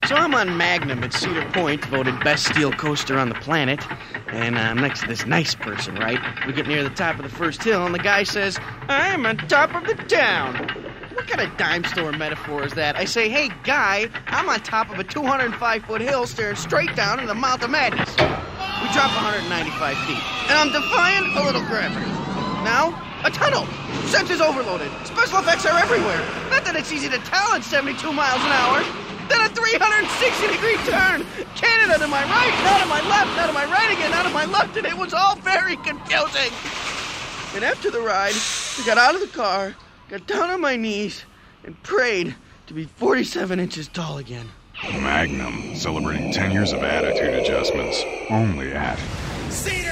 So I'm on Magnum at Cedar Point, voted best steel coaster on the planet. And I'm next to this nice person, right? We get near the top of the first hill, and the guy says, I am on top of the town. What kind of dime store metaphor is that? I say, hey, guy, I'm on top of a 205-foot hill staring straight down into the Mouth of Madness. We drop 195 feet, and I'm defying a little gravity. Now, a tunnel. Sensors overloaded. Special effects are everywhere. Not that it's easy to tell at 72 miles an hour. Then a 360-degree turn. Canada to my right, now to my left, now to my right again, now to my left, and it was all very confusing. And after the ride, I got out of the car, got down on my knees, and prayed to be 47 inches tall again. Magnum, celebrating 10 years of attitude adjustments. Only at Cedar